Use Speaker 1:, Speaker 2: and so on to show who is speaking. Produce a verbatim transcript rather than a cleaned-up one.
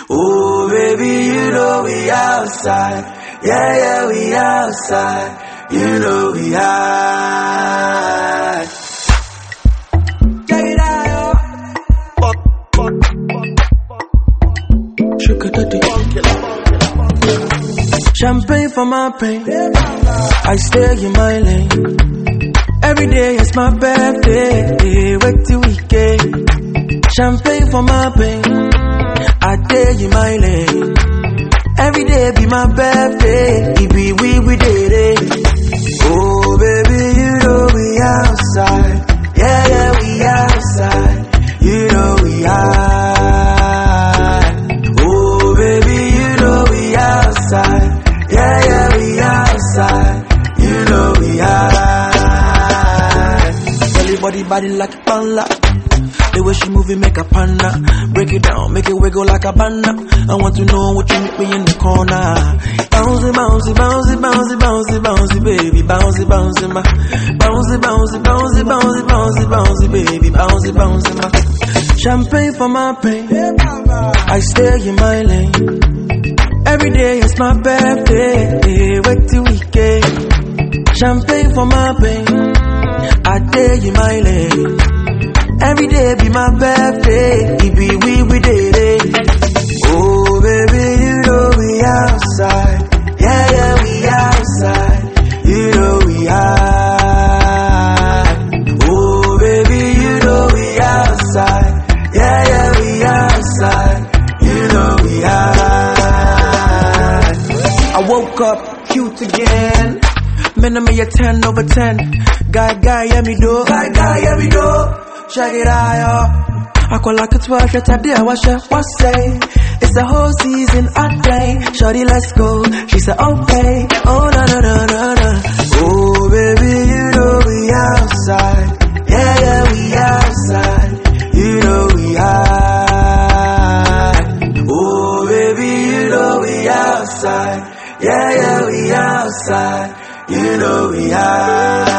Speaker 1: Oh baby, you know we outside. Yeah, yeah, we outside. You know we high. Get it out. Sugar daddy. Champagne for my pain. I stay in my lane. Every day is my birthday. Wait till weekend. Champagne for my pain. I stay in my lane. Every day be my birthday. It be we we did it. Oh baby, you know we outside. Yeah, yeah, we outside. You know we high. Oh baby, you know we outside. Yeah, yeah, we outside. You know we high. Belly body body like a panda. The way she move it make a panda. Break it down, make it wiggle like a banda. I want to know what you make me in the corner. Bouncy, bouncy, bouncy, bouncy, bouncy, bouncy, baby, bouncy, bouncy, ma. Bouncy, bouncy, bouncy, bouncy, bouncy, bouncy, baby, bouncy, bouncy, ma. Champagne for my pain. I stay in my lane. Every day is my birthday. Wait till weekend. Champagne for my pain. I stay in my lane. Every day be my birthday. It be we we did it. Oh baby, you know we outside. Yeah, yeah, we outside. You know we high. Oh baby, you know we outside. Yeah, yeah, we outside. You know we high. I woke up cute again. Man, I'm a ten over ten. Guy, guy, yeah me do. Guy, guy, yeah me do. Check it out, yo. I call like a twelve, yet I dare wash it, what say? It's the whole season, I play. Shorty, let's go. She said, okay. Oh, na na na na na. Oh, baby, you know we outside. Yeah, yeah, we outside. You know we high. Oh, baby, you know we outside. Yeah, yeah, we outside. You know we high.